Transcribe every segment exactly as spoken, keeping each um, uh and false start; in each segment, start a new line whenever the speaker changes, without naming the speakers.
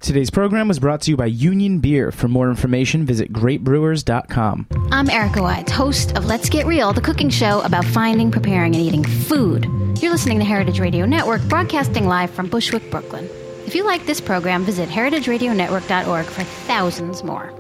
Today's program was brought to you by Union Beer. For more information, visit great brewers dot com.
I'm Erica Wides, host of Let's Get Real, the cooking show about finding, preparing, and eating food. You're listening to Heritage Radio Network, broadcasting live from Bushwick, Brooklyn. If you like this program, visit heritage radio network dot org for thousands more.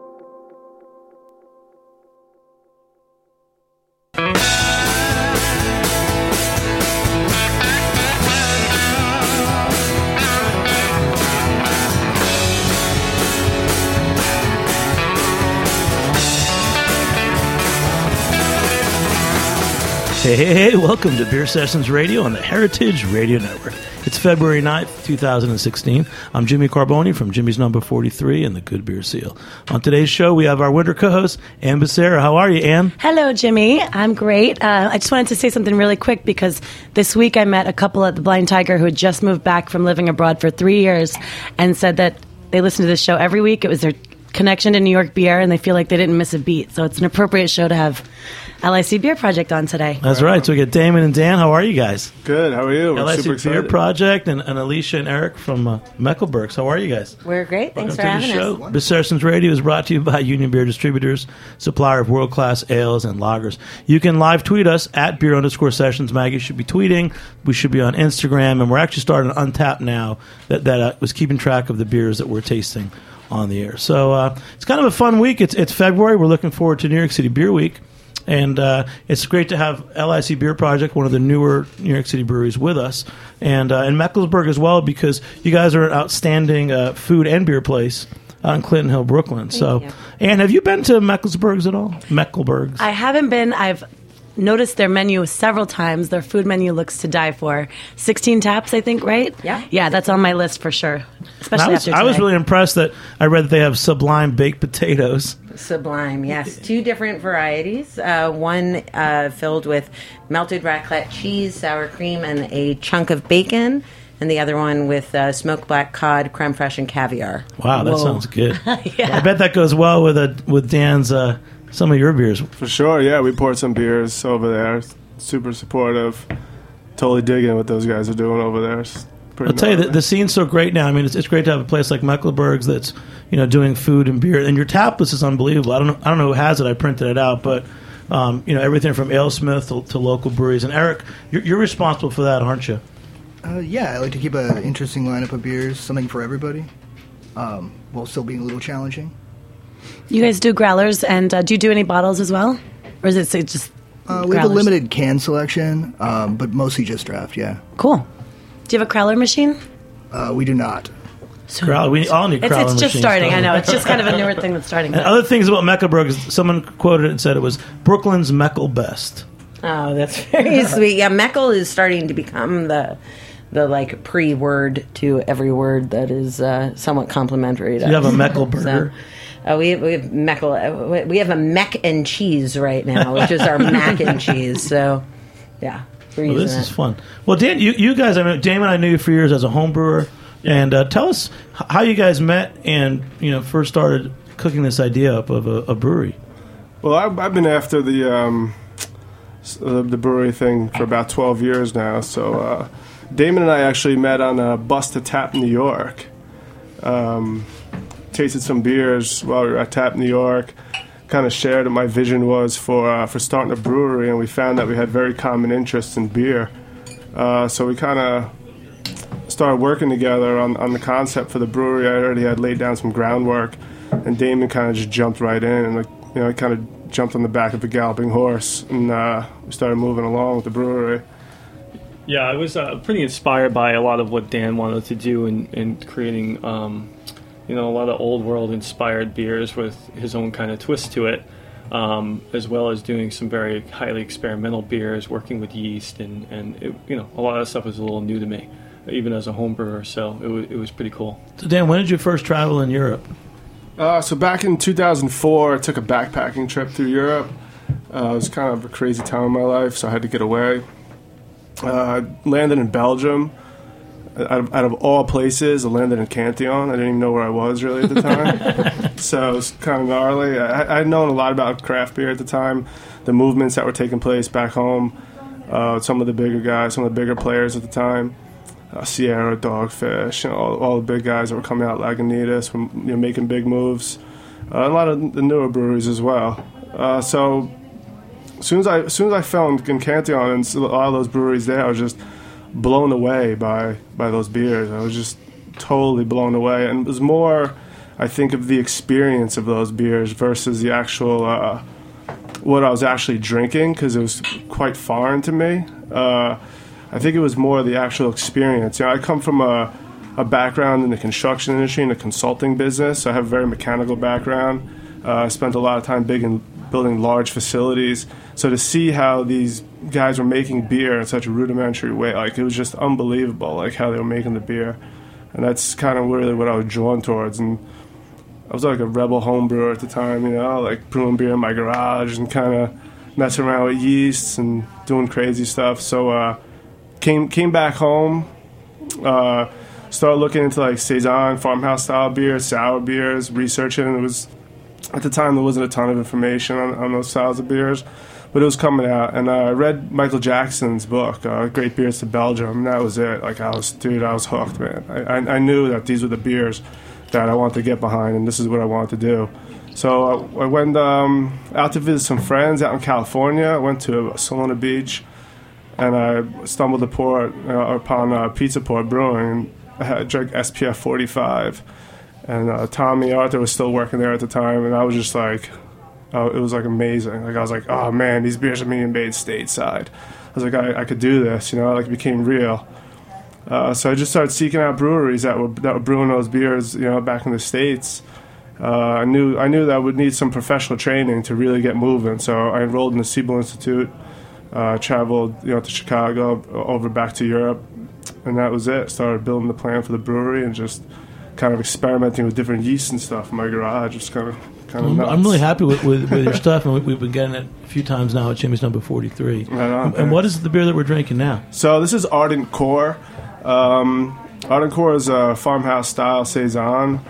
Hey, hey, hey, welcome to Beer Sessions Radio on the Heritage Radio Network. It's February ninth, twenty sixteen. I'm Jimmy Carboni from Jimmy's Number forty-three and the Good Beer Seal. On today's show, we have our winter co-host, Ann Becerra. How are you, Ann?
Hello, Jimmy. I'm great. Uh, I just wanted to say something really quick because this week I met a couple at the Blind Tiger who had just moved back from living abroad for three years and said that they listen to this show every week. It was their connection to New York beer, and they feel like they didn't miss a beat. So it's an appropriate show to have L I C Beer Project on today.
That's right. So we got Damon and Dan. How are you guys?
Good. How are you? We're
L I C
super
Beer
excited.
Project and, and Alicia and Eric from uh, Mecklenburg. How are you guys?
We're great. Thanks
Welcome
for
to
having
the
us.
show. Beer Sessions Radio is brought to you by Union Beer Distributors, supplier of world-class ales and lagers. You can live tweet us at beer underscore sessions. Maggie should be tweeting. We should be on Instagram, and we're actually starting Untapped now that, that uh, was keeping track of the beers that we're tasting on the air. So uh, it's kind of a fun week. It's it's February. We're looking forward to New York City Beer Week. And uh, it's great to have L I C Beer Project, one of the newer New York City breweries, with us. And uh, in Mecklenburg as well, because you guys are an outstanding uh, food and beer place out in Clinton Hill, Brooklyn.
Thank
so,
you.
Ann, have you been to Mecklenburg's at all? Mecklenburg's?
I haven't been. I've noticed their menu several times. Their food menu looks to die for. sixteen taps, I think, right?
Yeah.
Yeah, that's on my list for sure.
And
Especially
I was,
after
I was
today.
really impressed that I read that they have Sublime baked potatoes.
Sublime, yes. Two different varieties. Uh, one uh, filled with melted raclette cheese, sour cream, and a chunk of bacon. And the other one with uh, smoked black cod, creme fraiche, and caviar.
Wow, that
Whoa.
sounds good.
Yeah.
I bet that goes well with uh, with Dan's uh, some of your beers.
For sure, yeah. We poured some beers over there. Super supportive. Totally digging what those guys are doing over there. It's pretty
I'll tell you, the,
gnarly.
the scene's so great now. I mean, it's, it's great to have a place like Mecklenburg's that's, you know, doing food and beer. And your tap list is unbelievable. I don't know, I don't know who has it. I printed it out, but um, you know, everything from AleSmith to, to local breweries. And Eric, you're, you're responsible for that, aren't you?
Uh, yeah, I like to keep an interesting lineup of beers, something for everybody, um, while still being a little challenging.
You guys do growlers, and uh, do you do any bottles as well? Or is it say, just
Uh, we have a
growlers?
limited can selection, um, but mostly just draft, yeah.
Cool. Do you have a crowler machine?
Uh, we do not.
So,
Crowler, we all need
it's,
crowler
it's just
machines,
starting,
don't
I know.
we?
It's just kind of a newer thing that's starting.
And
But
other things about Mecklenburg is someone quoted it and said it was Brooklyn's Meckel best.
Oh, that's very sweet. Yeah, Meckel is starting to become the the like pre-word to every word that is uh, somewhat complimentary to
You have a
us.
Meckel burger.
So, uh, we, we have Meckel. Uh, we have a Mac and cheese right now, which is our mac and cheese. So, yeah, we're
Well,
using
this
it.
is fun. Well, Dan, you, you guys, I mean, Damon, I knew you for years as a home brewer, and uh, tell us h- how you guys met and you know first started cooking this idea up of a, a brewery.
Well, I've, I've been after the um, s- uh, the brewery thing for about twelve years now. So uh, Damon and I actually met on a bus to Tap New York. Um, tasted some beers while we were at Tap New York. Kind of shared what my vision was for uh, for starting a brewery, and we found that we had very common interests in beer. Uh, so we kind of started working together on, on the concept for the brewery. I already had laid down some groundwork, and Damon kind of just jumped right in, and like, you know, kind of jumped on the back of a galloping horse, and uh, we started moving along with the brewery.
Yeah, I was uh, pretty inspired by a lot of what Dan wanted to do in, in creating, um, you know, a lot of old world inspired beers with his own kind of twist to it, um, as well as doing some very highly experimental beers, working with yeast, and, and it, you know, a lot of that stuff was a little new to me, even as a home brewer, so it was, it was pretty cool.
So, Dan, when did you first travel in Europe?
Uh, so back in two thousand four, I took a backpacking trip through Europe. Uh, it was kind of a crazy time in my life, so I had to get away. Uh, landed in Belgium. Out of, out of all places, I landed in Cantillon. I didn't even know where I was really at the time. So it was kind of gnarly. I, I'd known a lot about craft beer at the time, the movements that were taking place back home, uh, some of the bigger guys, some of the bigger players at the time. uh, Sierra, Dogfish, you know, all, all the big guys that were coming out, Lagunitas, were, you know, making big moves. Uh, a lot of the newer breweries as well. Uh, so as soon as I as soon as I found Cantillon and a lot of those breweries there, I was just blown away by by those beers. I was just totally blown away, and it was more, I think, of the experience of those beers versus the actual uh, what I was actually drinking, because it was quite foreign to me. Uh, I think it was more the actual experience. You know, I come from a a background in the construction industry and the consulting business. So I have a very mechanical background. Uh, I spent a lot of time big in building large facilities. So to see how these guys were making beer in such a rudimentary way, like it was just unbelievable, like how they were making the beer. And that's kind of really what I was drawn towards. And I was like a rebel home brewer at the time, you know, like brewing beer in my garage and kind of messing around with yeasts and doing crazy stuff. So uh, came came back home, uh, started looking into like Saison, farmhouse style beers, sour beers, researching. It was, at the time, there wasn't a ton of information on, on those styles of beers, but it was coming out. And uh, I read Michael Jackson's book, uh, Great Beers to Belgium, and that was it. Like I was, dude, I was hooked, man. I, I, I knew that these were the beers that I wanted to get behind, and this is what I wanted to do. So I, I went um, out to visit some friends out in California. I went to Solana Beach, and I stumbled upon, uh, upon uh, Pizza Port Brewing. I had drank S P F forty-five, and uh, Tommy Arthur was still working there at the time, and I was just like, oh, it was like amazing. Like I was like, oh man, these beers are being made stateside. I was like, I, I could do this, you know. Like it became real. Uh, so I just started seeking out breweries that were that were brewing those beers, you know, back in the States. Uh, I knew I knew that I would need some professional training to really get moving. So I enrolled in the Siebel Institute, uh, traveled, you know, to Chicago, over back to Europe. And that was it. Started building the plan for the brewery and just kind of experimenting with different yeasts and stuff in my garage. Just kind of, kind of.
I'm, I'm really happy with, with, with your stuff, and we, we've been getting it a few times now at Jimmy's Number forty-three.
Right on,
and, and what is the beer that we're drinking now?
So this is Ardent Core. Um, Ardent Core is a farmhouse style saison.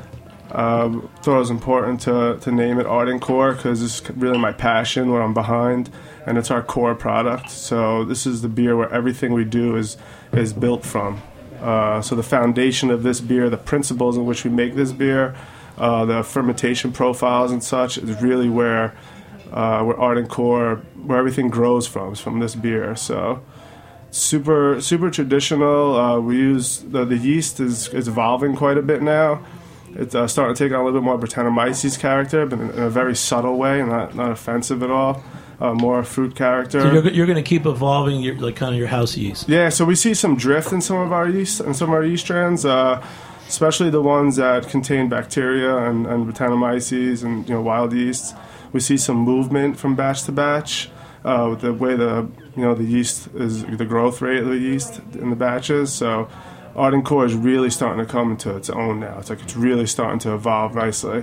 Uh, thought it was important to to name it Ardent Core because it's really my passion, what I'm behind, and it's our core product. So this is the beer where everything we do is is built from. Uh, so the foundation of this beer, the principles in which we make this beer, uh, the fermentation profiles and such, is really where uh, where Ardent Core, where everything grows from, is from this beer. So super super traditional. Uh, we use the, the yeast is, is evolving quite a bit now. It's uh, starting to take on a little bit more Brettanomyces character, but in, in a very subtle way and not, not offensive at all. Uh, more fruit character.
So you're, you're going to keep evolving your, like kind of your house yeast.
Yeah, so we see some drift in some of our yeast and some of our yeast strands, uh, especially the ones that contain bacteria and, and Brettanomyces and, you know, wild yeasts. We see some movement from batch to batch uh, with the way the you know the yeast is, the growth rate of the yeast in the batches. So Ardent Core is really starting to come into its own now. It's like it's really starting to evolve nicely.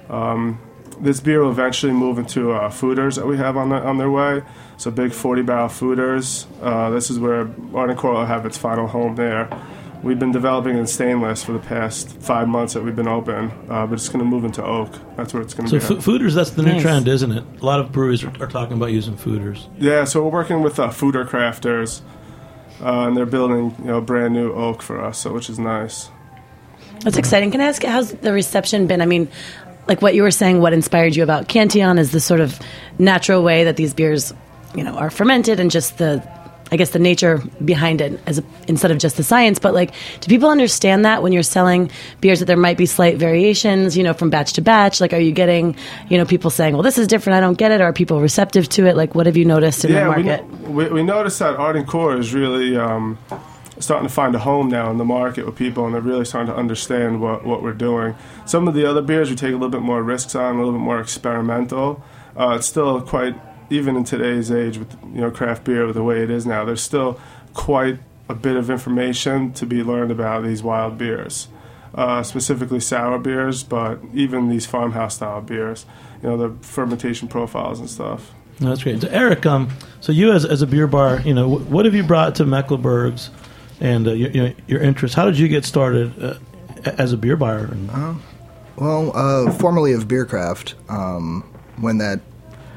Um, This beer will eventually move into uh, fooders that we have on, the, on their way. So big forty barrel fooders. Uh, this is where Ardent Core will have its final home there. We've been developing in stainless for the past five months that we've been open, uh, but it's going to move into oak. That's where it's going to
so
be.
So f- fooders, that's the new
Nice.
trend, isn't it? A lot of breweries are, are talking about using fooders.
Yeah, so we're working with uh, fooder crafters, uh, and they're building you know brand new oak for us, so which is nice.
That's exciting. Can I ask, how's the reception been? I mean, like what you were saying, what inspired you about Cantillon is the sort of natural way that these beers, you know, are fermented, and just the, I guess, the nature behind it, as a, instead of just the science. But like, do people understand that when you're selling beers that there might be slight variations, you know, from batch to batch? Like, are you getting, you know, people saying, "Well, this is different, I don't get it," or are people receptive to it? Like, what have you noticed in
yeah,
the market?
we, we, we noticed that Ardent Core is really um, starting to find a home now in the market with people, and they're really starting to understand what, what we're doing. Some of the other beers we take a little bit more risks on, a little bit more experimental. Uh, it's still quite, even in today's age with you know craft beer with the way it is now, there's still quite a bit of information to be learned about these wild beers, uh, specifically sour beers, but even these farmhouse style beers, you know, the fermentation profiles and stuff.
No, that's great. So Eric, um, so you as as a beer bar, you know, wh- what have you brought to Mecklenburg's? And uh, your, you know, your interest. How did you get started uh, as a beer buyer? And
Uh, well, uh, formerly of Beercraft, um, when that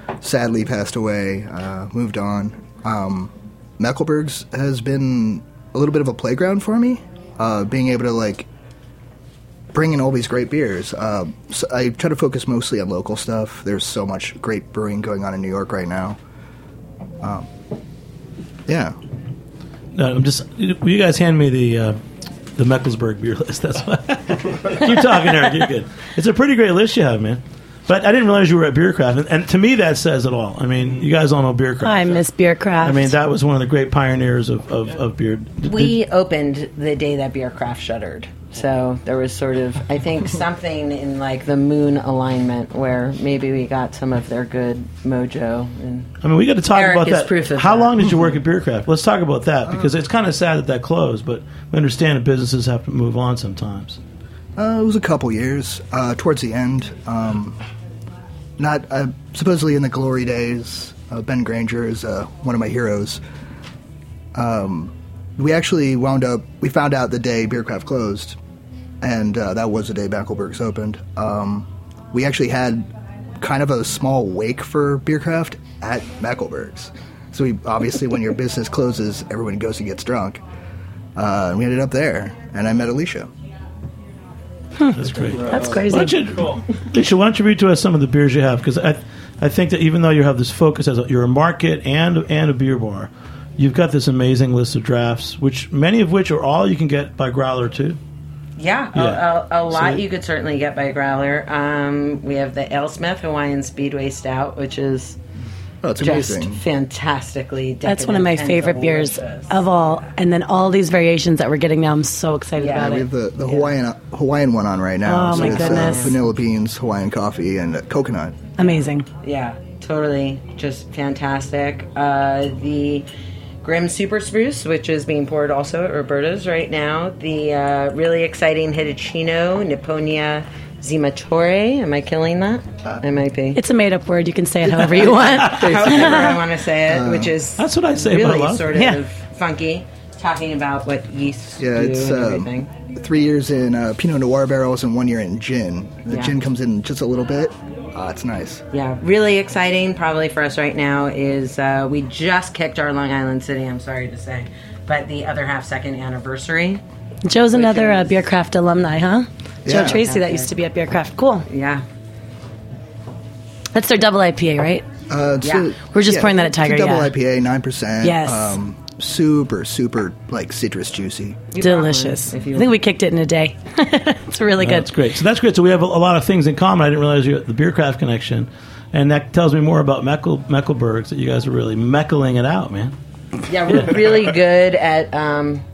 sadly passed away, uh, moved on. Um, Mecklenburg's has been a little bit of a playground for me, uh, being able to like bring in all these great beers. Uh, so I try to focus mostly on local stuff. There's so much great brewing going on in New York right now. Um, yeah.
No, I'm just. Will you guys hand me the uh, the Meckelsburg beer list? That's why. Keep talking, Eric. You're good. It's a pretty great list you have, man. But I didn't realize you were at Beercraft, and, and to me that says it all. I mean, you guys all know Beercraft.
I miss Beercraft.
I mean, that was one of the great pioneers of, of, of beer. Did-
We opened the day that Beercraft shuttered. So there was sort of, I think, something in like the moon alignment where maybe we got some of their good mojo. And
I mean, we got to talk
Eric
about
is
that.
proof of
How
that.
long did you work at Beercraft? Let's talk about that, because it's kind of sad that that closed, but we understand that businesses have to move on sometimes.
Uh, it was a couple years. Uh, towards the end, um, not uh, supposedly in the glory days. Uh, Ben Granger is uh, one of my heroes. Um, we actually wound up. We found out the day Beercraft closed, and uh, that was the day Mecklenburg's opened. Um, we actually had kind of a small wake for Beercraft at Mecklenburg's. So we obviously, when your business closes, everyone goes and gets drunk. Uh, and we ended up there, and I met Alicia.
That's great.
That's crazy.
Why don't you, Alicia, why don't you read to us some of the beers you have? Because I, I think that even though you have this focus as a, you're a market and and a beer bar, you've got this amazing list of drafts, which many of which are all you can get by Growler too.
yeah,
Yeah.
A, a, a lot
So-
you could certainly get by Growler. Um, we have the AleSmith Hawaiian Speedway Stout, which is
Oh, it's
just
amazing.
fantastically decadent.
That's one of my
and
favorite beers
delicious.
of all. And then all these variations that we're getting now, I'm so excited
Yeah,
about
We
it.
have the, the Hawaiian Hawaiian one on right now.
Oh, my
it's,
goodness.
Uh, vanilla beans, Hawaiian coffee, and uh, coconut.
Amazing.
Yeah, totally. Just fantastic. Uh, the Grim Super Spruce, which is being poured also at Roberta's right now. The uh, really exciting Hitachino Nipponia Zimatore. Am I killing that? I might be.
It's a made-up word. You can say it however you want.
However I want to say it, which is
That's what I say about a
really
lot of
sort
Yeah.
of funky, talking about what yeast
Yeah,
do
it's
and
um,
everything.
three years in uh, Pinot Noir barrels and one year in gin. The
Yeah.
gin comes in just a little bit. Uh, it's nice.
Yeah, really exciting. Probably for us right now is uh, we just kicked our Long Island City. I'm sorry to say, but the other half second anniversary.
Joe's another uh,
is-
Beercraft alumni, huh?
Yeah.
Joe Tracy that used to be at Beercraft. Cool.
Yeah,
That's their double I P A, right?
Uh, it's
Yeah.
a-
We're just pouring that at
it's a
Tiger,
double
yeah.
I P A, nine percent.
Yes.
Um, super, super, like, citrus juicy.
You
Delicious.
brought one, if
I
you
think we kicked it in a day. It's really good.
That's great. So that's great. So we have a, a lot of things in common. I didn't realize you had the Beercraft connection, and that tells me more about Meckel, Meckelbergs, that you guys are really meckling it out, man.
Yeah, we're really good at um,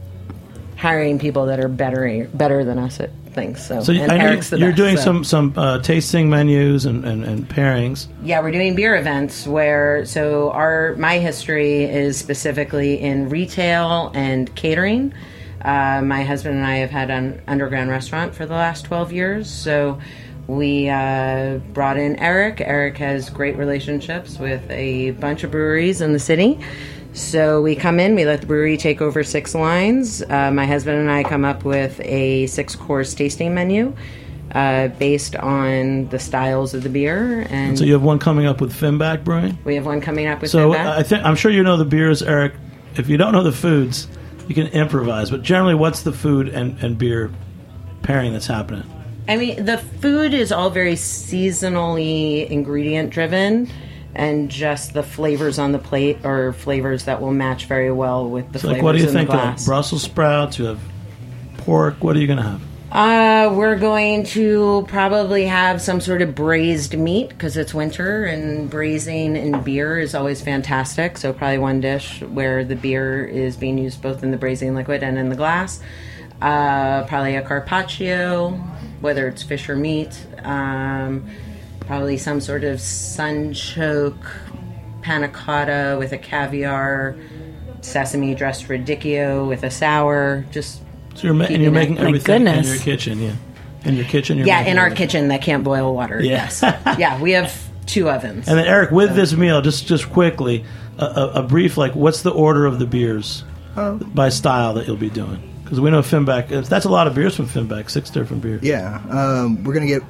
hiring people that are better better than us at things. So,
So
and
I know
Eric's the
you're
best,
doing
so.
some some uh, tasting menus and, and, and pairings.
Yeah, we're doing beer events where so our my history is specifically in retail and catering. Uh, my husband and I have had an underground restaurant for the last twelve years, so we uh, brought in Eric. Eric has great relationships with a bunch of breweries in the city. So we come in, we let the brewery take over six lines. Uh, my husband and I come up with a six-course tasting menu uh, based on the styles of the beer, and
So you have one coming up with Finback Brewing.
we have one coming up with
So
Finback.
I think I'm sure you know the beers, Eric. If you don't know the foods, you can improvise. But generally, what's the food and, and beer pairing that's happening?
I mean, the food is all very seasonally ingredient driven, and just the flavors on the plate are flavors that will match very well with the
So
flavors
like, what do you
in
think
the
of
glass.
Brussels sprouts? You have pork. What are you going to have?
Uh, we're going to probably have some sort of braised meat because it's winter, and braising in beer is always fantastic. So probably one dish where the beer is being used both in the braising liquid and in the glass. Uh, probably a carpaccio, whether it's fish or meat. Um, probably some sort of sunchoke panna cotta with a caviar, sesame dressed radicchio with a sour. Just
So you're ma- and
Keeping
you're
it-
making
my
everything in
goodness.
your kitchen, yeah. In your kitchen, you're
yeah,
making
in our
everything.
kitchen that can't boil water.
Yeah.
Yes. Yeah, we have two ovens.
And then Eric, with this meal, just just quickly, a, a, a brief like, what's the order of the beers by style that you'll be doing? Because we know Finback. That's a lot of beers from Finback. Six different beers.
Yeah, um, we're gonna get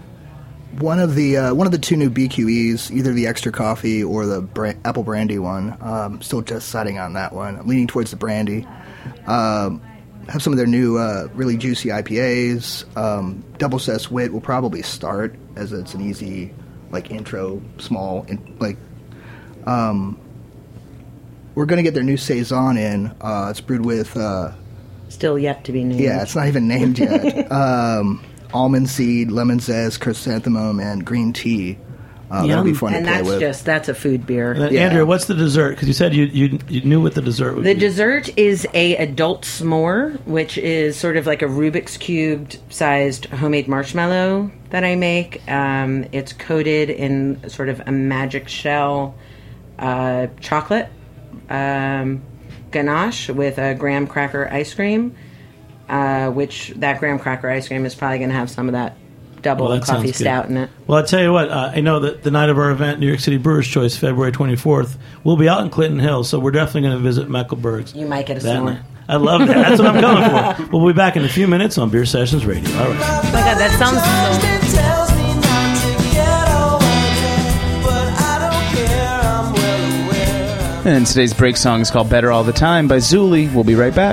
one of the uh, one of the two new B Q Es, either the extra coffee or the bra- apple brandy one. Um, still just deciding on that one. I'm leaning towards the brandy. Um, have some of their new uh, really juicy I P As. Um, Double Cess Wit will probably start, as it's an easy like intro, small in, like. Um, we're going to get their new Saison in. Uh, it's brewed with. Uh,
Still yet to be named.
Yeah, it's not even named yet. um, almond seed, lemon zest, chrysanthemum, and green tea. Uh, that'll be fun
and
to play
that's
with.
just that's a food beer.
And then,
Yeah.
Andrea, what's the dessert? Because you said you, you you knew what the dessert would
The
be.
dessert is a adult s'more, which is sort of like a Rubik's cubed sized homemade marshmallow that I make. Um, it's coated in sort of a magic shell uh, chocolate um, ganache with a graham cracker ice cream, uh, which that graham cracker ice cream is probably going to have some of that double
Well, that
coffee
sounds good.
stout in it.
Well, I tell you what, uh, I know that the night of our event, New York City Brewers Choice, February twenty-fourth, we'll be out in Clinton Hills, so we're definitely going to visit Mecklenburg's.
You might get a
that
s'more.
night. I love that. That's what I'm coming for. We'll be back in a few minutes on Beer Sessions Radio. All right.
Oh my God, that sounds so...
And today's break song is called Better All the Time by Zuli. We'll be right back.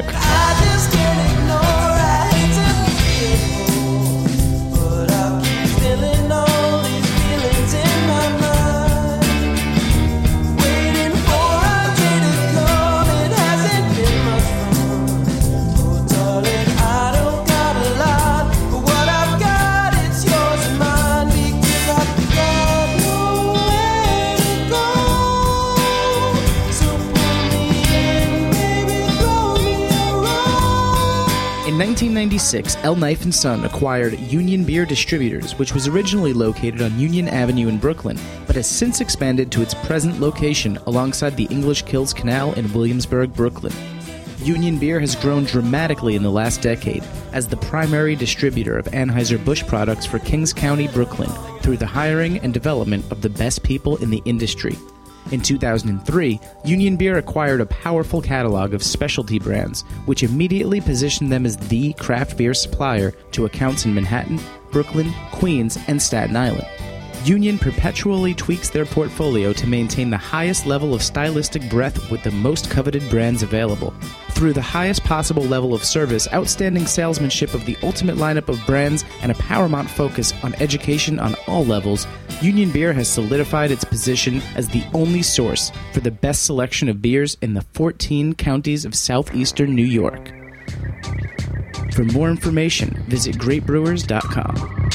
In nineteen ninety-six, El Knife and Son acquired Union Beer Distributors, which was originally located on Union Avenue in Brooklyn, but has since expanded to its present location alongside the English Kills Canal in Williamsburg, Brooklyn. Union Beer has grown dramatically in the last decade as the primary distributor of Anheuser-Busch products for Kings County, Brooklyn, through the hiring and development of the best people in the industry. In two thousand three, Union Beer acquired a powerful catalog of specialty brands, which immediately positioned them as the craft beer supplier to accounts in Manhattan, Brooklyn, Queens, and Staten Island. Union perpetually tweaks their portfolio to maintain the highest level of stylistic breadth with the most coveted brands available. Through the highest possible level of service, outstanding salesmanship of the ultimate lineup of brands, and a paramount focus on education on all levels, Union Beer has solidified its position as the only source for the best selection of beers in the fourteen counties of southeastern New York. For more information, visit great brewers dot com.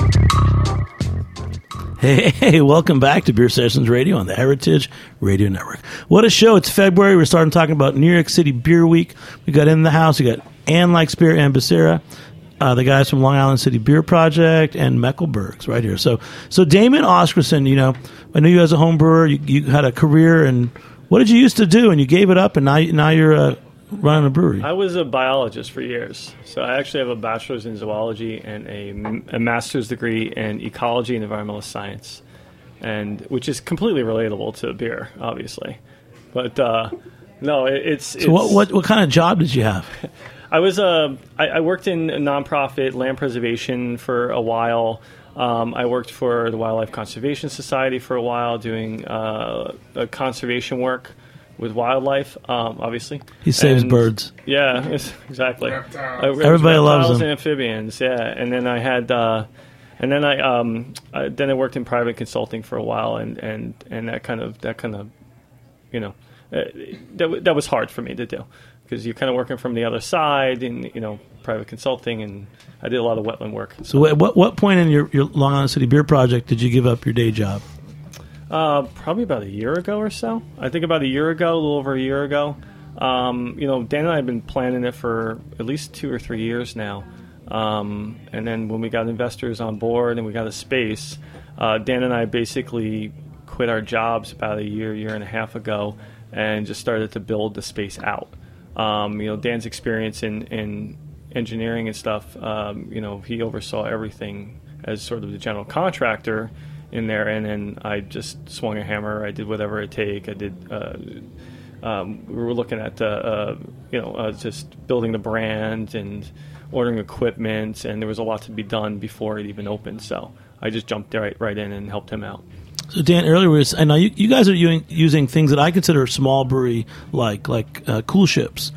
Hey, hey, welcome back to Beer Sessions Radio on the Heritage Radio Network. What a show. It's February. We're starting talking about New York City Beer Week. We got in the house. We got Ann Likes Beer and Becerra, uh, the guys from Long Island City Beer Project, and Mecklenburg's right here. So, so Damon Oscarson, you know, I knew you as a home brewer. You, you had a career, and what did you used to do? And you gave it up, and now, now you're uh, running a brewery.
I was a biologist for years. So I actually have a bachelor's in zoology and a, a master's degree in ecology and environmental science, and which is completely relatable to beer, obviously. But uh, no, it, it's,
so
it's
what, what what kind of job did you have?
I was uh, I, I worked in a nonprofit land preservation for a while. Um, I worked for the Wildlife Conservation Society for a while, doing uh, uh, conservation work with wildlife, um, obviously.
He saves
And-
birds.
Yeah, it's- exactly. Uh, it was
Everybody loves
reptiles
them.
and amphibians, yeah. And then I had, uh, and then I, um, I, then I worked in private consulting for a while, and, and, and that kind of, that kind of, you know, uh, that w- that was hard for me to do because you're kind of working from the other side, and you know, private consulting, and I did a lot of wetland work.
So at what, what point in your, your Long Island City Beer Project did you give up your day job?
Uh, probably about a year ago or so. I think about a year ago, a little over a year ago. Um, you know, Dan and I have been planning it for at least two or three years now. Um, and then when we got investors on board and we got a space, uh, Dan and I basically quit our jobs about a year, year and a half ago, and just started to build the space out. Um, you know, Dan's experience in, in engineering and stuff, um, you know, he oversaw everything as sort of the general contractor in there, and then I just swung a hammer. I did whatever it take. I did. Uh, um, we were looking at, uh, uh, you know, uh, just building the brand and ordering equipment, and there was a lot to be done before it even opened. So I just jumped right right in and helped him out.
So Dan, earlier was, I know you, you guys are using, using things that I consider small brewery like like uh, cool ships.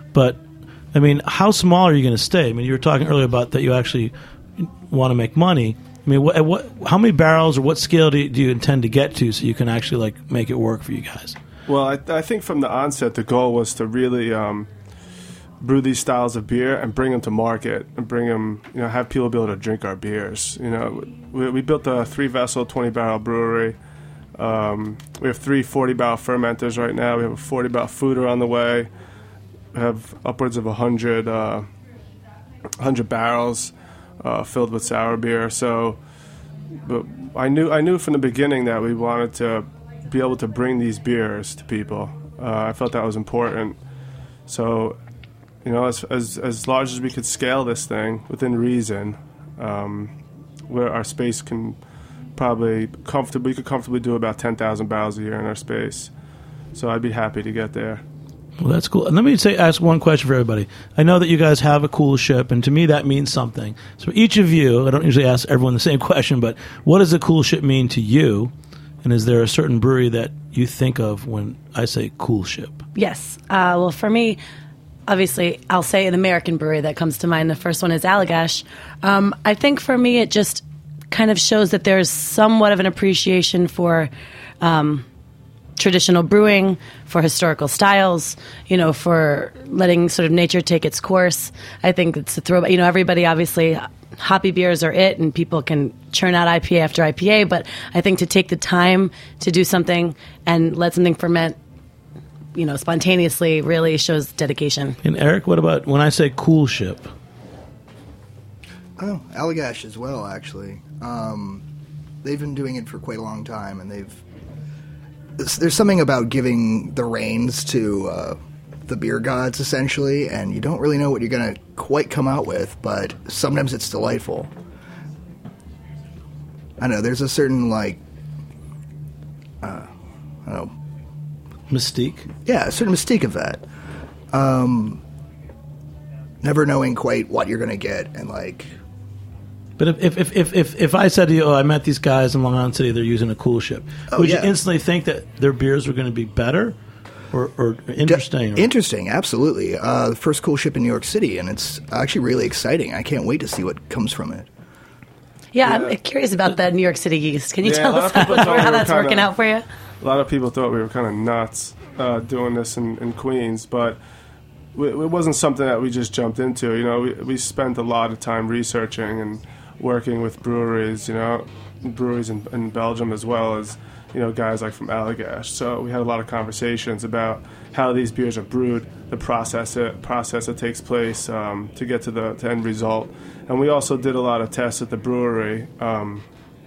But I mean, how small are you going to stay? I mean, you were talking earlier about that you actually want to make money. I mean, what, what, how many barrels or what scale do you, do you intend to get to so you can actually like make it work for you guys?
Well, I, I think from the onset, the goal was to really um, brew these styles of beer and bring them to market and bring them, you know, have people be able to drink our beers. You know, we, we built a three-vessel, twenty-barrel brewery. Um, we have three forty-barrel fermenters right now. We have a forty-barrel foeder on the way. We have upwards of one hundred, uh, one hundred barrels uh, filled with sour beer. So, but I knew I knew from the beginning that we wanted to be able to bring these beers to people. Uh, I felt that was important. So, you know, as as as large as we could scale this thing within reason, um, where our space can probably comfortably we could comfortably do about ten thousand barrels a year in our space. So I'd be happy to get there.
Well, that's cool. And let me say, ask one question for everybody. I know that you guys have a cool ship, and to me that means something. So each of you, I don't usually ask everyone the same question, but what does a cool ship mean to you? And is there a certain brewery that you think of when I say cool ship?
Yes. Uh, well, for me, obviously, I'll say an American brewery that comes to mind. The first one is Allagash. Um, I think for me, it just kind of shows that there's somewhat of an appreciation for um, traditional brewing, for historical styles, you know, for letting sort of nature take its course. I think it's a throwback. You know, everybody obviously, hoppy beers are it, and people can churn out I P A after I P A, but I think to take the time to do something and let something ferment, you know, spontaneously really shows dedication.
And Eric, what about when I say cool ship?
Oh, Allagash as well, actually. Um, they've been doing it for quite a long time, and they've there's something about giving the reins to uh, the beer gods, essentially, and you don't really know what you're going to quite come out with, but sometimes it's delightful. I know, there's a certain, like, uh, I don't know.
Mystique?
Yeah, a certain mystique of that. Um, never knowing quite what you're going to get, and, like...
But if, if if if if if I said to you, oh, I met these guys in Long Island City, they're using a cool ship,
oh,
would
yeah.
you instantly think that their beers were going to be better or, or interesting?
De- interesting, absolutely. Uh, the first cool ship in New York City, and it's actually really exciting. I can't wait to see what comes from it.
Yeah,
Yeah.
I'm curious about that New York City yeast. Can you
Yeah,
tell
a lot
us
of people
how,
thought we
how
were
that's
kinda-
working out for you?
A lot of people thought we were kind of nuts uh, doing this in, in Queens, but we, it wasn't something that we just jumped into. You know, we, we spent a lot of time researching and working with breweries, you know, breweries in, in Belgium as well as, you know, guys like from Allagash. So we had a lot of conversations about how these beers are brewed, the process it, process that takes place um, to get to the to end result. And we also did a lot of tests at the brewery. Um,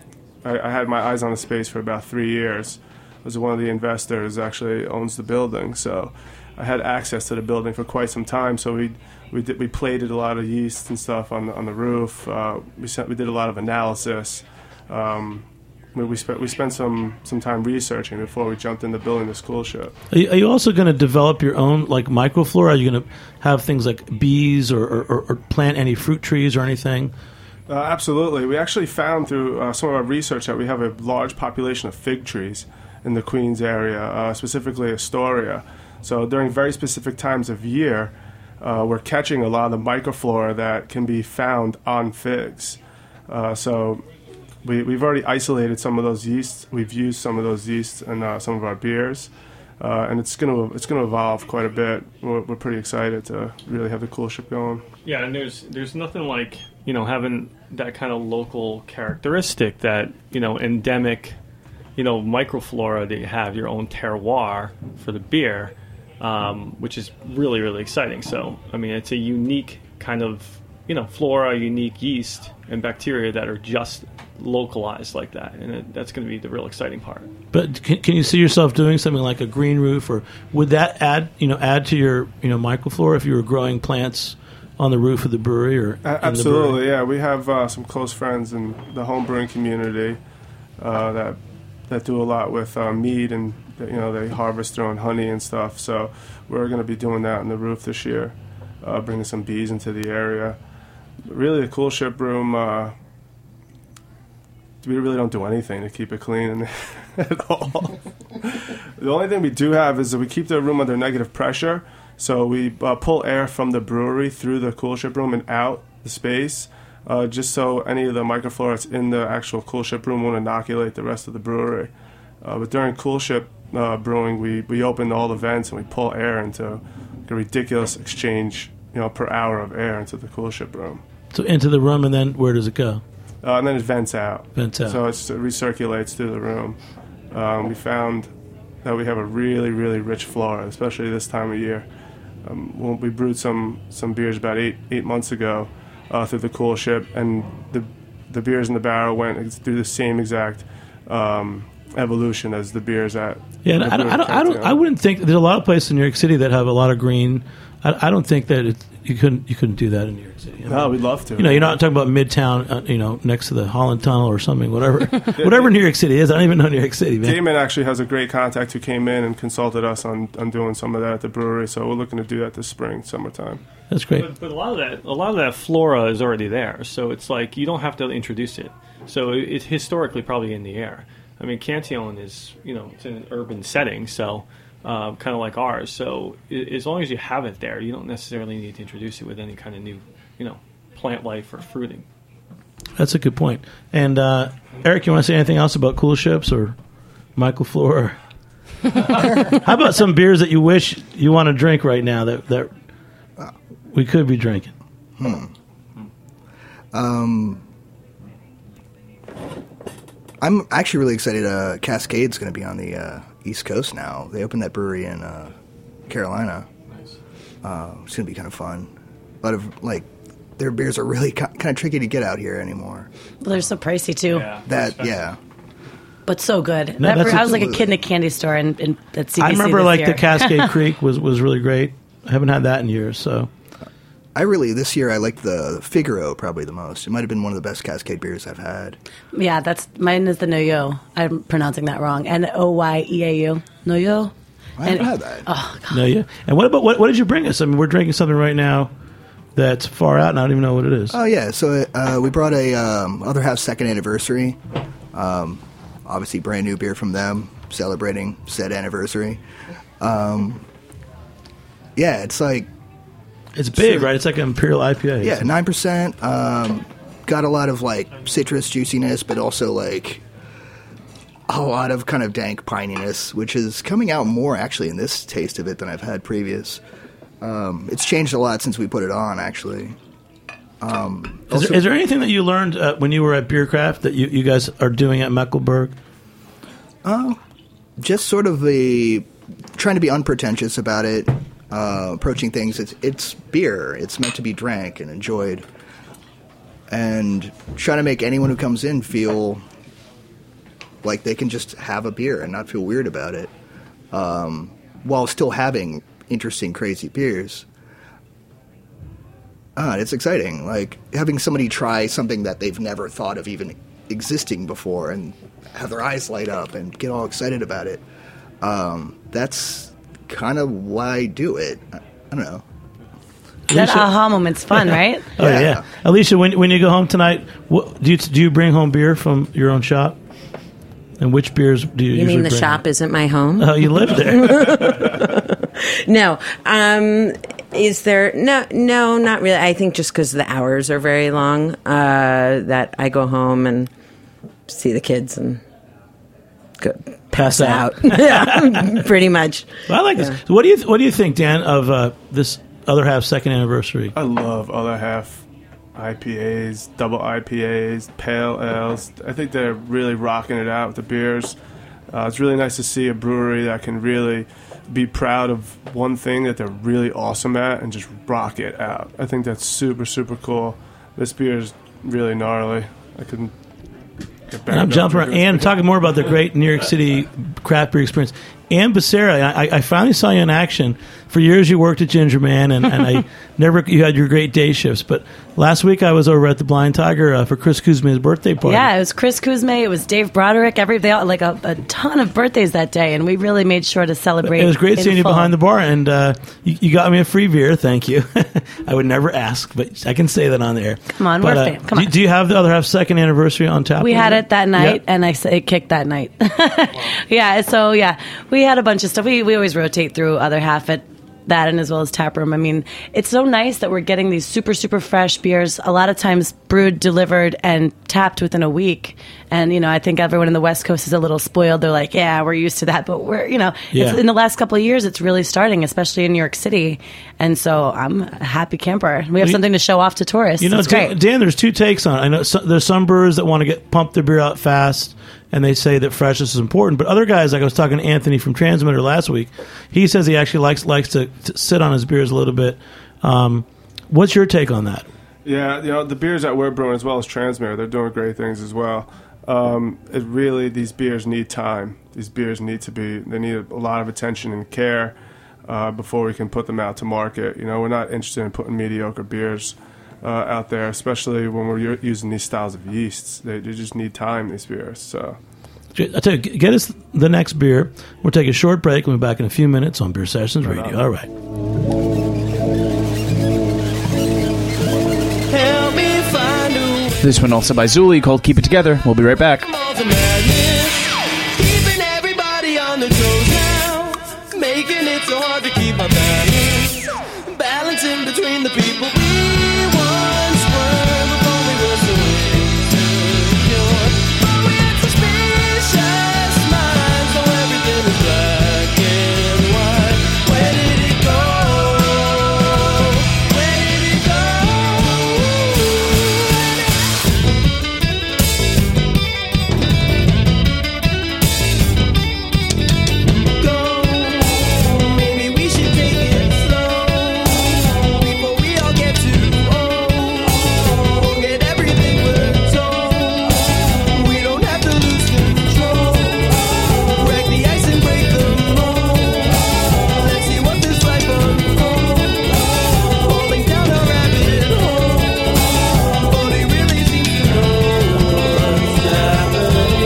I, I had my eyes on the space for about three years. I was one of the investors actually owns the building, so I had access to the building for quite some time. So we we did we plated a lot of yeast and stuff on the, on the roof. Uh, we sent, we did a lot of analysis. Um, we, we spent we spent some, some time researching before we jumped into building the school ship.
Are you, are you also going to develop your own like microflora? Are you going to have things like bees or, or, or plant any fruit trees or anything?
Uh, absolutely. We actually found through uh, some of our research that we have a large population of fig trees in the Queens area, uh, specifically Astoria. So during very specific times of year, uh, we're catching a lot of the microflora that can be found on figs. Uh, so we, we've already isolated some of those yeasts. We've used some of those yeasts in uh, some of our beers, uh, and it's going to it's going to evolve quite a bit. We're, we're pretty excited to really have the cool ship going.
Yeah, and there's there's nothing like, you know, having that kind of local characteristic, that, you know, endemic, you know, microflora that you have, your own terroir for the beer, um, which is really, really exciting. So, I mean, it's a unique kind of, you know, flora, unique yeast and bacteria that are just localized like that. And it, that's going to be the real exciting part.
But can, can you see yourself doing something like a green roof, or would that add, you know, add to your, you know, microflora if you were growing plants on the roof of the brewery? Or
uh, absolutely, yeah. We have uh, some close friends in the home brewing community uh, that that do a lot with uh, mead, and you know, they harvest their own honey and stuff. So we're going to be doing that on the roof this year, uh, bringing some bees into the area. But really, the cool ship room, uh, we really don't do anything to keep it clean at all. The only thing we do have is that we keep the room under negative pressure, So we uh, pull air from the brewery through the coolship room and out the space, uh, just so any of the microflora that's in the actual coolship room won't inoculate the rest of the brewery. Uh, but during coolship uh, brewing, we, we open all the vents and we pull air into a ridiculous exchange, you know, per hour of air into the coolship room.
So into the room, and then where does it go?
Uh, and then it vents out.
Vents out.
So it's, it recirculates through the room. Um, we found that we have a really, really rich flora, especially this time of year. Um, when we brewed some, some beers about eight eight months ago uh, through the coolship, and the the beers in the barrel went through the same exact um, evolution as the beers at.
Yeah,
the
I don't, I don't, I don't, I wouldn't think there's a lot of places in New York City that have a lot of green. I, I don't think that it, you couldn't you couldn't do that in New York City. I mean,
no, we'd love to.
You know, you're not talking about Midtown, uh, you know, next to the Holland Tunnel or something, whatever, whatever New York City is. I don't even know New York City, man.
Damon actually has a great contact who came in and consulted us on, on doing some of that at the brewery. So we're looking to do that this spring, summertime.
That's great.
But, but a lot of that, a lot of that flora is already there. So it's like you don't have to introduce it. So it, it's historically probably in the air. I mean, Cantillon is, you know, it's in an urban setting, so uh, kind of like ours. So I- as long as you have it there, you don't necessarily need to introduce it with any kind of new, you know, plant life or fruiting.
That's a good point. And uh, Eric, you want to say anything else about Cool Ships or Michael Flora? How about some beers that you wish you want to drink right now that that we could be drinking?
Hmm. Um, I'm actually really excited. Uh, Cascade's going to be on the uh, East Coast now. They opened that brewery in uh, Carolina.
Nice.
Uh, it's going to be kind of fun. A lot of, like, their beers are really kind of tricky to get out here anymore.
Well, they're so pricey, too.
Yeah,
That, yeah.
But so good.
No,
That
that's
brew- I was like a
absolutely-
kid in a candy store in, in, at C B C
I remember
this
like
year.
the Cascade Creek was, was really great. I haven't had that in years, so
I really, this year, I liked the Figaro probably the most. It might have been one of the best Cascade beers I've had.
Yeah, that's mine is the Noyo. I'm pronouncing that wrong. N O Y E A U. Noyo?
I haven't
And-
had that.
Oh, God.
no, yeah. And what about what, what did you bring us? I mean, we're drinking something right now that's far out, and I don't even know what it is.
Oh, yeah. So uh, we brought a um, Other Half second anniversary. Um, obviously, brand new beer from them, celebrating said anniversary. Um, yeah, it's like,
It's big,
so-
right? It's like an Imperial I P A.
yeah, nine percent. Um, got a lot of, like, citrus juiciness, but also, like, a lot of kind of dank pininess, which is coming out more, actually, in this taste of it than I've had previous. Um, it's changed a lot since we put it on, actually. Um,
Is there, is there anything that you learned uh, when you were at Beercraft that you, you guys are doing at Mecklenburg?
just sort of the trying to be unpretentious about it, uh, approaching things. It's it's beer. It's meant to be drank and enjoyed, and trying to make anyone who comes in feel like they can just have a beer and not feel weird about it, um, while still having interesting, crazy beers. Ah, it's exciting. Like having somebody try something that they've never thought of even existing before and have their eyes light up and get all excited about it. Um, that's kind of why I do it. I, I don't know.
That
Alicia-
aha moment's fun, right?
Oh yeah.
Yeah.
Alicia, when when you go home tonight, what, do you do you bring home beer from your own shop? And which beers do you,
You
usually
mean the
bring
shop
home?
isn't my home?
Oh, you live there.
No. Um, is there no no not really. I think just because the hours are very long, uh, that I go home and see the kids and go
Pass out.
yeah, pretty much.
Well, I like this. So what do you what do you think, Dan, of uh, this Other Half second anniversary?
I love Other Half I P As, double I P As, pale ales. I think they're really rocking it out with the beers. Uh, it's really nice to see a brewery that can really be proud of one thing that they're really awesome at and just rock it out. I think that's super, super cool. This beer is really gnarly. I couldn't get better.
And I'm jumping around. Ann, talking more about the great New York City craft beer experience. Ann Becerra, I, I finally saw you in action. For years you worked at Ginger Man, and, and I never you had your great day shifts. But last week I was over at the Blind Tiger uh, for Chris Kuzma's birthday party.
Yeah, it was Chris Kuzma, it was Dave Broderick, every they all, like a, a ton of birthdays that day, and we really made sure to celebrate.
It was great
in
seeing you
full.
behind the bar, and uh, you, you got me a free beer. Thank you. I would never ask, but I can say that on the air.
Come on,
but,
we're
uh,
fam- come
do,
on.
do you have the Other Half second anniversary on tap?
We
over
had
there?
it that night,
Yeah.
and I s- it kicked that night. Yeah, so yeah, we had a bunch of stuff. We we always rotate through Other Half at that and as well as Taproom. I mean, it's so nice that we're getting these super, super fresh beers, a lot of times brewed, delivered, and tapped within a week. And, you know, I think everyone in the West Coast is a little spoiled. They're like, yeah, we're used to that. But we're, you know,
Yeah.
it's, in the last couple of years, it's really starting, especially in New York City. And so I'm a happy camper. We have
you-
something to show off to tourists.
You know,
it's
Dan,
great.
Dan, there's two takes on it. I know so, there's some brewers that want to get pump their beer out fast, and they say that freshness is important. But other guys, like I was talking to Anthony from Transmitter last week, he says he actually likes likes to, to sit on his beers a little bit. Um, what's your take on that?
Yeah, you know, the beers that we're brewing as well as Transmere, they're doing great things as well. Um, it really, these beers need time. These beers need to be, they need a lot of attention and care uh, before we can put them out to market. You know, we're not interested in putting mediocre beers uh, out there, especially when we're u- using these styles of yeasts. They, they just need time, these beers, so...
I tell you, get us the next beer. We'll take a short break. We'll be back in a few minutes on Beer Sessions
Right
Radio.
on.
All right.
This one also by Zuli called Keep It Together. We'll be right back.
Keeping everybody on their toes now, making it so hard to keep our balance, balancing between the people we once were before we were so insecure. But we had suspicious minds, so everything is black and white. Where did it go? Where did it go? Maybe we should take it slow before we all get too old. Forget everything we're told. We don't have to lose control. Break the ice and break the mold. Let's see what this life unfolds. Falling down a rabbit hole, but he really seems to know what's happening.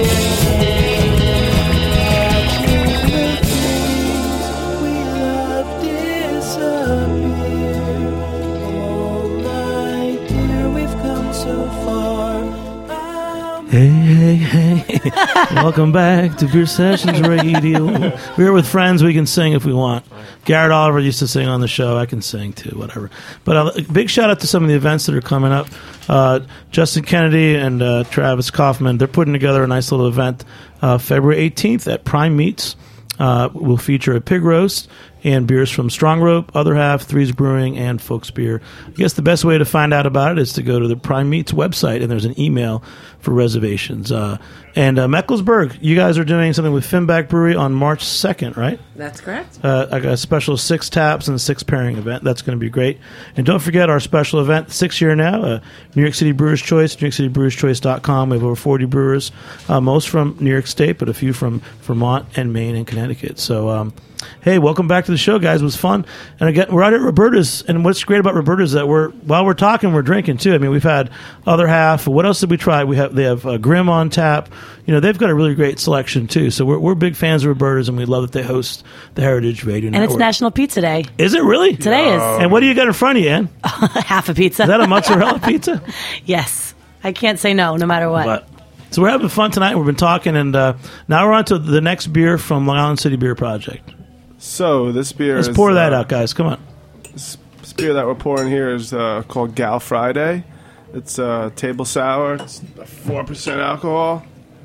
We love disappear. Oh my dear, we've come so far.
Hey, hey, hey. Welcome back to Beer Sessions Radio. We're here with friends. We can sing if we want. Garrett Oliver used to sing on the show. I can sing too, whatever. But uh, a big shout out to some of the events that are coming up. Uh, Justin Kennedy and uh, Travis Kaufman, they're putting together a nice little event uh, February eighteenth at Prime Meats. Uh, will feature a pig roast and beers from Strong Rope, Other Half, Threes Brewing, and Folks Beer. I guess the best way to find out about it is to go to the Prime Meats website, and there's an email for reservations. Uh, and uh, Meckelsburg, you guys are doing something with Finback Brewery on March second, right?
That's correct.
Uh, I got a special six taps and six pairing event. That's going to be great. And don't forget our special event, six year now, uh, New York City Brewers Choice, New York City Brewers Choice dot com. We have over forty brewers, uh, most from New York State, but a few from Vermont and Maine and Connecticut. So, um, hey, welcome back to the show, guys. It was fun. And again, we're out at Roberta's, and what's great about Roberta's is that we're while we're talking, we're drinking too. I mean, we've had Other Half. What else did we try? We have they have uh, Grimm on tap. You know, they've got a really great selection too. So we're we're big fans of Roberta's, and we love that they host the Heritage Radio
And
Network.
it's National Pizza Day.
Is it really?
Today is.
And what do you got in front of you, Ann?
Half a pizza.
Is that a mozzarella pizza?
Yes. I can't say no, no matter what.
But so we're having fun tonight. We've been talking, and uh, now we're on to the next beer from Long Island City Beer Project.
So this beer
Let's
is,
pour that
uh,
out, guys. Come on.
This, this beer that we're pouring here is uh, called Gal Friday. It's uh, table sour. It's four percent alcohol.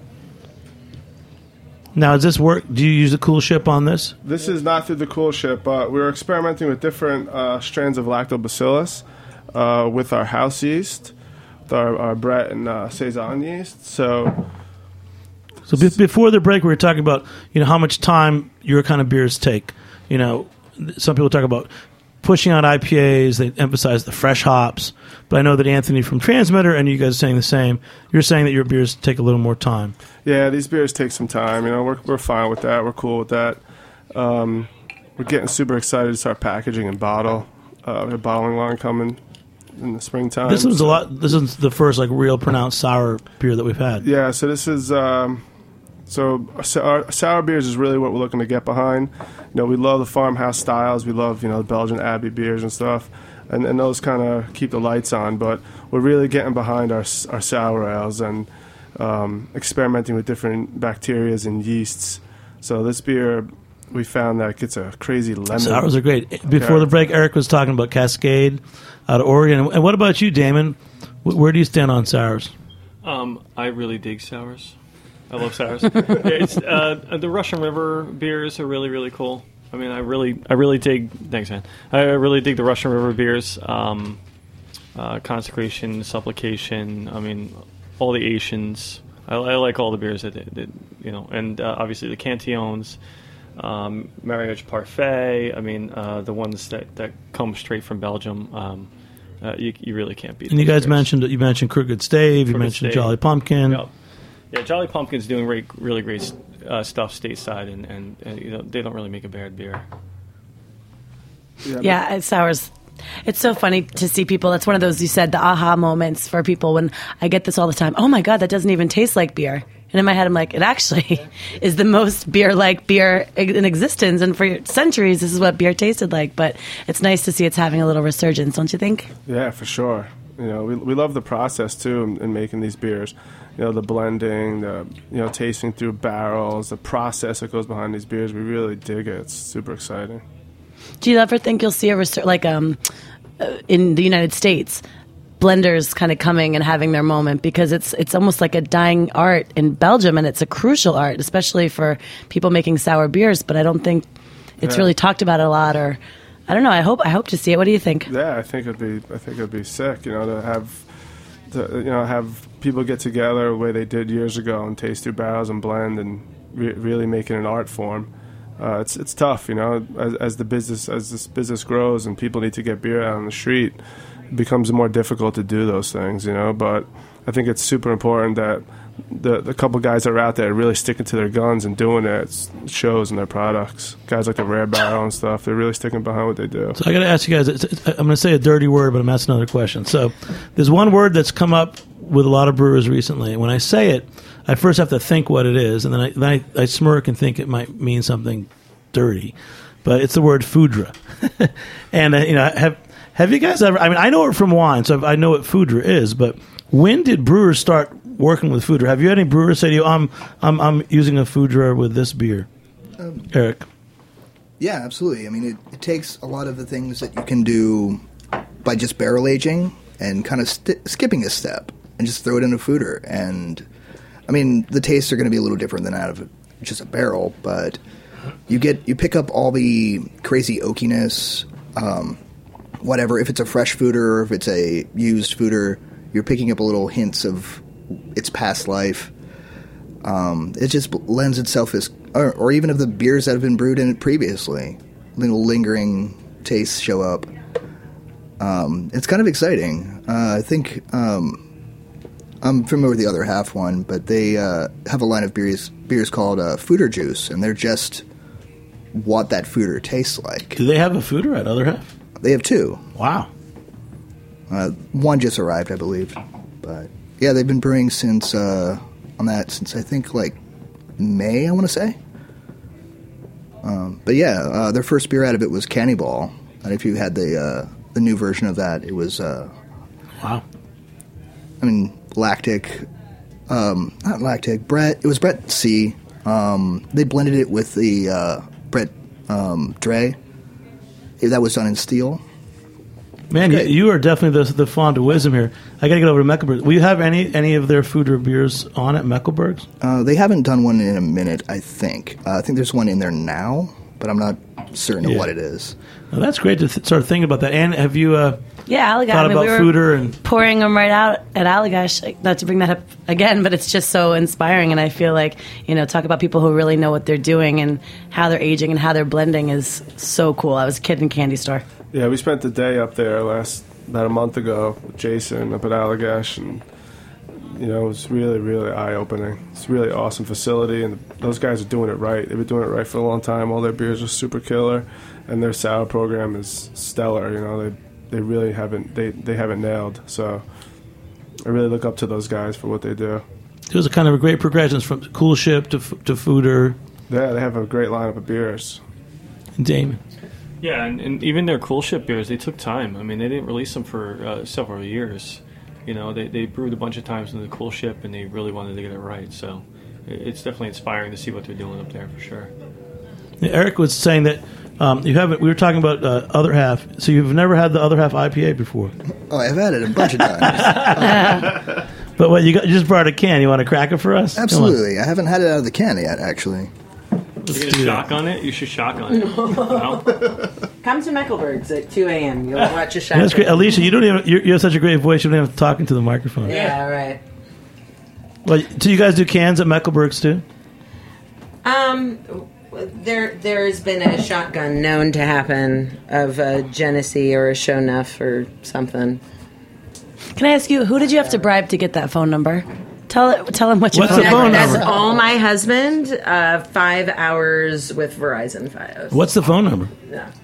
Now, does this work? Do you use the cool ship on this?
This is not through the cool ship. Uh, we were experimenting with different uh, strands of lactobacillus uh, with our house yeast, with our, our Brett and uh, Saison yeast. So
So be- before the break, we were talking about you know how much time your kind of beers take. You know, some people talk about pushing out I P As. They emphasize the fresh hops. But I know that Anthony from Transmitter and you guys are saying the same. You're saying that your beers take a little more time.
yeah, these beers take some time. You know, we're we're fine with that. We're cool with that. Um, we're getting super excited to start packaging and bottle. Uh, we have a bottling line coming in the springtime.
This one's a
so-
lot. This is the first like real pronounced sour beer that we've had.
Yeah, so this is um, so our sour, sour beers is really what we're looking to get behind. You know, we love the farmhouse styles. We love you know the Belgian Abbey beers and stuff, and, and those kind of keep the lights on. But we're really getting behind our our sour ales and um, experimenting with different bacterias and yeasts. So this beer we found that it gets a crazy lemon.
Sours are great. Before the break, Eric was talking about Cascade out of Oregon. And what about you, Damon? Wh- Where do you stand on sours?
Um, I really dig sours. I love sours. Yeah, it's, uh, the Russian River beers are really, really cool. I mean, I really, I really dig. Thanks, man. I really dig the Russian River beers. Um, uh, Consecration, Supplication. I mean, all the Asians. I, I like all the beers that, that you know, and uh, obviously the Cantillons, um, Mariage Parfait. I mean, uh, the ones that, that come straight from Belgium. Um, uh, you, you really can't beat.
And you
those
guys
beers.
mentioned you mentioned Crooked Stave. You
Crooked
mentioned
Stave.
Jolly Pumpkin.
Yep. Yeah, Jolly Pumpkin's doing great, really great uh, stuff stateside, and, and, and you know they don't really make a bad beer.
Yeah,
Yeah, it's sours. It's so funny to see people. That's one of those, you said, the aha moments for people when I get this all the time. Oh my God, that doesn't even taste like beer. And in my head, I'm like, it actually is the most beer-like beer in existence. And for centuries, this is what beer tasted like. But it's nice to see it's having a little resurgence, don't you think?
Yeah, for sure. You know, we we love the process too in, in making these beers. You know, the blending, the you know, tasting through barrels, the process that goes behind these beers. We really dig it. It's super exciting.
Do you ever think you'll see a resur- like um uh, in the United States, blenders kind of coming and having their moment, because it's it's almost like a dying art in Belgium, and it's a crucial art, especially for people making sour beers. But I don't think it's
Yeah.
really talked about a lot, or I don't know. I hope I hope to see it. What do you think?
Yeah, I think it'd be I think it'd be sick. You know, to have to you know have people get together the way they did years ago and taste through barrels and blend and re- really make it an art form. Uh, it's it's tough, you know, as, as the business as this business grows and people need to get beer out on the street, it becomes more difficult to do those things, you know. But I think it's super important that the the couple guys that are out there really sticking to their guns and doing it, it shows in their products. Guys like the Rare Barrel and stuff, they're really sticking behind what they do.
So I got to ask you guys. It's, it's, I'm going to say a dirty word, but I'm asking another question. So there's one word that's come up with a lot of brewers recently. When I say it, I first have to think what it is, and then I, then I, I smirk and think it might mean something dirty. But it's the word foudre. And uh, you know, have have you guys ever? I mean, I know it from wine, so I know what foudre is. But when did brewers start working with foudre? Have you had any brewers say to you, "I'm I'm I'm using a foudre with this beer"?
Um,
Eric.
Yeah, absolutely. I mean, it, it takes a lot of the things that you can do by just barrel aging and kind of st- skipping a step and just throw it in a foeder. And, I mean, the tastes are going to be a little different than out of just a barrel, but you get you pick up all the crazy oakiness, um, whatever. If it's a fresh foeder or if it's a used foeder, you're picking up a little hints of its past life. Um, it just lends itself as, or, or even of the beers that have been brewed in it previously, little lingering tastes show up. Um, it's kind of exciting. Uh, I think um, I'm familiar with the other half one, but they uh, have a line of beers beers called uh, Foeder Juice, and they're just what that foeder tastes like.
Do they have a foeder at other half?
They have two.
Wow.
Uh, one just arrived, I believe, but yeah, they've been brewing since uh, on that since I think like May, I want to say. Um, but yeah, uh, their first beer out of it was Cannibal, and if you had the uh, the new version of that, it was uh,
Wow.
I mean lactic, um, not lactic. Brett, it was Brett C. Um, they blended it with the uh, Brett um, Dre. That was done in steel.
Man, you,
Great.
you are definitely the, the fond of wisdom here. I got to get over to Mecklenburg. Will you have any any of their food or beers on at Mecklenburg's?
Uh, they haven't done one in a minute, I think. Uh, I think there's one in there now, but I'm not certain
Yeah.
of what it is.
Well, that's great to th- start thinking about that. And have you uh,
Yeah, Allagash.
thought
I mean,
about
we were
foeder and
pouring them right out at Allagash. Like, not to bring that up again, but it's just so inspiring. And I feel like, you know, talk about people who really know what they're doing and how they're aging and how they're blending is so cool. I was a kid in a candy store.
Yeah, we spent the day up there last about a month ago with Jason up at Allagash, and you know it was really, really eye opening. It's a really awesome facility, and those guys are doing it right. They've been doing it right for a long time. All their beers are super killer, and their sour program is stellar. You know they they really haven't they they haven't nailed. So I really look up to those guys for what they do.
there's a kind of a great progression from Cool Ship to f- to foeder.
Yeah, they have a great lineup of beers.
Damon.
Yeah, and, and even their Cool Ship beers, they took time. I mean, they didn't release them for uh, several years. You know, they, they brewed a bunch of times in the Cool Ship, and they really wanted to get it right. So it- it's definitely inspiring to see what they're doing up there for sure.
Eric was saying that um, you haven't. We were talking about uh, other half. So you've never had the other half I P A before.
Oh, I've had it a bunch of times.
But what you got? You just brought a can. You want to crack it for us?
Absolutely. I haven't had it out of the can yet, actually.
You're going to shotgun it? You should shotgun it. No?
Come to Mecklenburg's at two a.m. You'll watch a shot.
That's great, Alicia. You don't even. You're, you have such a great voice. You don't even have to talk into the microphone.
Yeah, right.
Well, do you guys do cans at Mecklenburg's too?
Um, there there's been a shotgun known to happen of a Genesee or a Shonuff or something.
Can I ask you, who did you have to bribe to get that phone number? Tell it. Tell him what your
What's
phone
the phone
number
That's
is.
number?
all my husband. Uh, five hours with Verizon Fios.
What's the phone number?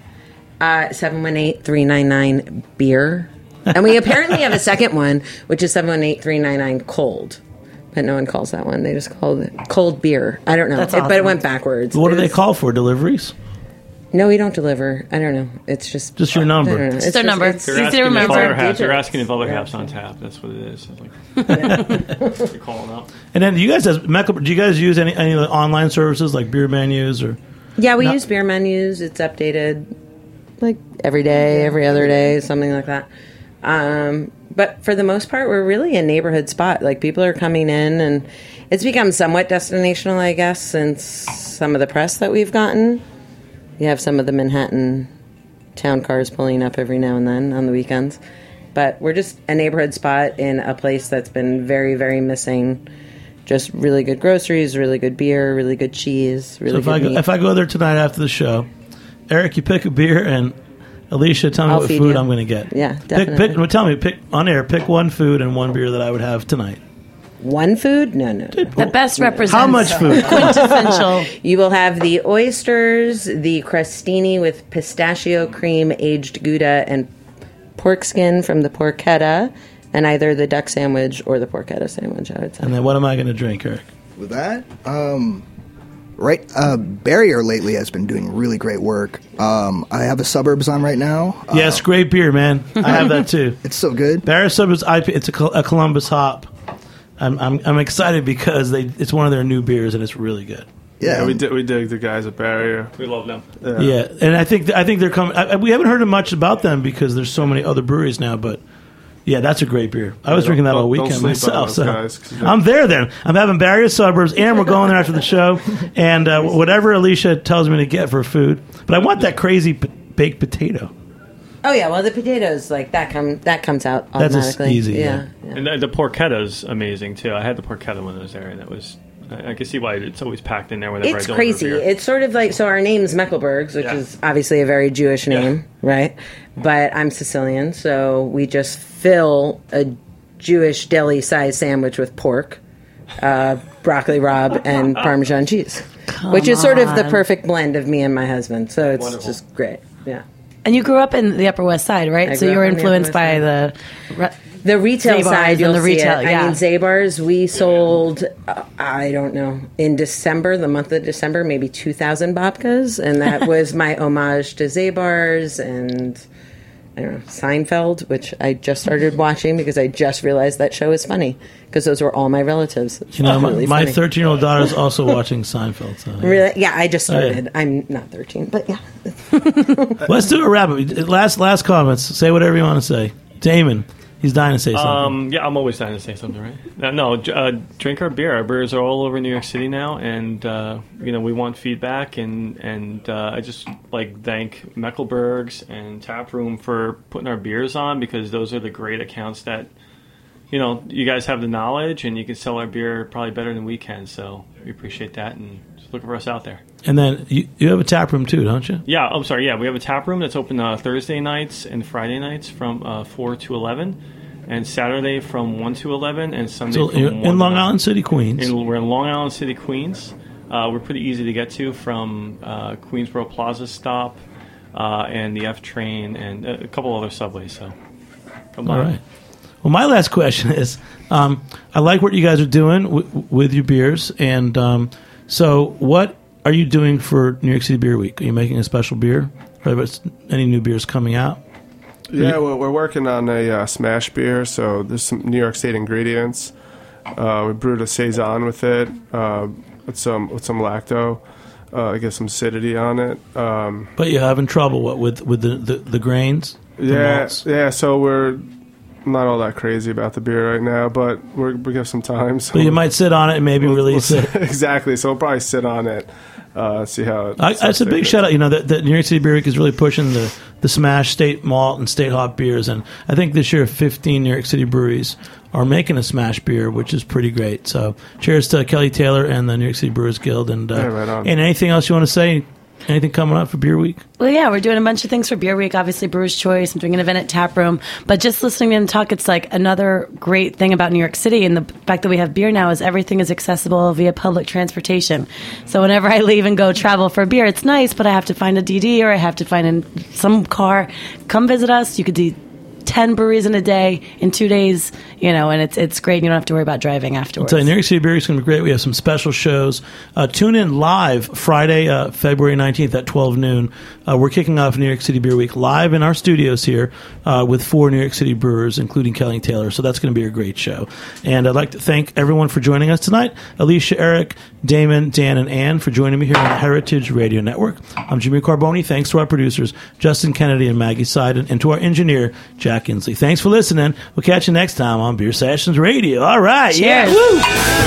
Uh, seven one eight, three nine nine, beer. And we apparently have a second one, which is seven one eight, three nine nine, cold. But no one calls that one. They just call it cold beer. I don't know.
That's
It- But it
awesome.
went backwards.
What do
It
they
was-
call for? Deliveries?
No, we don't deliver. I don't know. It's just...
Just your
I
number.
don't know.
Just their number.
it's-
You're
Easy to
asking, if
remember.
other half, you're
Digits.
asking if other
Yeah.
half's on tap. That's what it is. It's like, you're calling up.
And then you guys, as Mecklenburg, do you guys use any any of the online services like beer menus or?
Yeah, we
No.
use beer menus. It's updated like every day, every other day, something like that. Um, but for the most part, we're really a neighborhood spot. Like people are coming in, and it's become somewhat destinational, I guess, since some of the press that we've gotten. You have some of the Manhattan town cars pulling up every now and then on the weekends. But we're just a neighborhood spot in a place that's been very, very missing. Just really good groceries, really good beer, really good cheese, really
So if
good
I go,
meat.
if I go there tonight after the show, Eric, you pick a beer, and Alicia, tell me
I'll
what
feed
food
you.
I'm going to get.
Yeah,
Pick,
definitely.
pick, well, tell me, pick on air. Pick one food and one beer that I would have tonight.
One food? No, no. no.
The best represents
How much food?
quintessential.
You will have the oysters, the crostini with pistachio cream, aged Gouda, and pork skin from the porchetta, and either the duck sandwich or the porchetta sandwich, I would say.
And then what am I going to drink, Eric?
With that, um, right, uh, Barrier lately has been doing really great work. Um, I have a Suburbs on right now. Uh,
Yes, great beer, man. I have that too.
It's so good.
Barrier Suburbs I P. It's a, Col- a Columbus hop. I'm, I'm I'm excited because they it's one of their new beers and it's really good.
Yeah,
Yeah, we dig, we dig the guys at Barrier.
We love them.
Yeah, and I think I think they're coming. I, I- we haven't heard much about them because there's so many other breweries now. But yeah, that's a great beer. I was
Yeah,
drinking that
don't-
all
don't
weekend
sleep on
myself.
those
So
guys, 'cause they're-
I'm there then. I'm having Barrier Suburbs, and we're going there after the show. And uh, whatever Alicia tells me to get for food, but I want that crazy p- baked potato.
Oh, yeah, well, the potatoes, like, that come that comes out
That's just
automatically.
easy, yeah.
yeah.
And the, the porchetta's amazing too. I had the porchetta when I was there, and that was. I, I can see why it's always packed in there whenever
It's
I deliver
crazy.
beer.
It's sort of like, so our name's Mecklenburg's, which
Yeah.
is obviously a very Jewish name, right? But I'm Sicilian, so we just fill a Jewish deli-sized sandwich with pork, uh, broccoli rabe, and Parmesan cheese, which is sort of the
on.
perfect blend of me and my husband. So it's
Wonderful.
just great. Yeah.
And you grew up in the Upper West Side, right?
I
So
grew
you were
up on the
influenced
Upper
by
West
the. Re-
The retail
Zabar's
side,
and
you'll
the retail,
see it.
yeah.
I mean, Zabar's, we sold, uh, I don't know, in December, the month of December, maybe two thousand babkas. And that was my homage to Zabar's and, I don't know, Seinfeld, which I just started watching because I just realized that show is funny. Because those were all my relatives. It's
You know,
really
my
funny.
thirteen-year-old daughter is also watching Seinfeld. So, yeah.
Really? Yeah, I just
Oh, yeah.
started. I'm not thirteen, but yeah.
Let's do a wrap. Last last comments. Say whatever you want to say. Damon, he's dying to say something.
Um, yeah, I'm always dying to say something, right? Uh, no, j- uh, drink our beer. Our beers are all over New York City now, and uh, you know we want feedback. And and uh, I just like thank Mecklenburg's and Taproom for putting our beers on because those are the great accounts that you know you guys have the knowledge and you can sell our beer probably better than we can. So we appreciate that, and just look for us out there.
And then you, you have a tap room too, don't you?
Yeah, I'm sorry. Yeah, we have a tap room that's open uh, Thursday nights and Friday nights from uh, four to eleven, and Saturday from one to eleven, and Sunday
So
from
you're
one
in
to
Long
nine.
Island City, Queens.
In, we're in Long Island City, Queens. Uh, we're pretty easy to get to from uh, Queensboro Plaza stop uh, and the F train and a couple other subways. So, come
All
on.
right. Well, my last question is, um, I like what you guys are doing w- with your beers, and um, so what are you doing for New York City Beer Week? Are you making a special beer? Are there any new beers coming out?
Yeah, well, we're working on a uh, smash beer, so there's some New York State ingredients. Uh, we brewed a saison with it, uh, with some with some lacto. uh, get some acidity on it. Um,
But you're having trouble what with with the the, the grains. The
yeah,
malts?
yeah. So we're not all that crazy about the beer right now, but we're, we have some time. So
But you might sit on it and maybe
we'll-
release
we'll-
it.
Exactly. So we'll probably sit on it, uh, see how. It
I, that's a big shout out. You know, that, that New York City Beer Week is really pushing the, the Smash State Malt and State Hop beers, and I think this year fifteen New York City breweries are making a Smash beer, which is pretty great. So, cheers to Kelly Taylor and the New York City Brewers Guild. And uh,
Yeah, right on.
and anything else you want to say? Anything coming up for Beer Week?
Well, yeah, we're doing a bunch of things for Beer Week. Obviously, Brewer's Choice. I'm doing an event at Tap Room. But just listening to them talk, it's like another great thing about New York City and the fact that we have beer now is everything is accessible via public transportation. So whenever I leave and go travel for beer, it's nice, but I have to find a D D or I have to find in some car. Come visit us. You could do ten breweries in a day in two days, you know, and it's it's great. You don't have to worry about driving afterwards.
So New York City Beer Week is going to be great. We have some special shows. Uh, tune in live Friday, uh, February nineteenth at twelve noon. Uh, we're kicking off New York City Beer Week live in our studios here uh, with four New York City brewers, including Kelly Taylor. So that's going to be a great show. And I'd like to thank everyone for joining us tonight. Alicia, Eric, Damon, Dan, and Ann for joining me here on the Heritage Radio Network. I'm Jimmy Carboni. Thanks to our producers, Justin Kennedy and Maggie Seiden, and to our engineer, Jack Inslee. Thanks for listening. We'll catch you next time on Beer Sessions Radio. All right.
Cheers.
Yeah. Woo.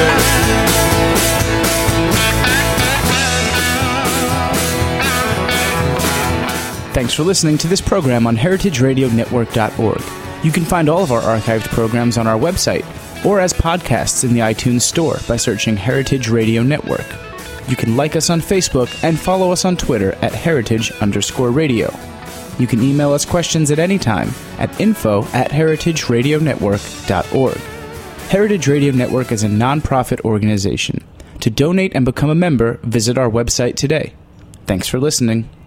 Thanks for listening to this program on heritage radio network dot org. You can find all of our archived programs on our website or as podcasts in the iTunes Store by searching Heritage Radio Network. You can like us on Facebook and follow us on Twitter at heritage underscore radio. You can email us questions at any time at info at heritage radio network dot org. Heritage Radio Network is a non-profit organization. To donate and become a member, visit our website today. Thanks for listening.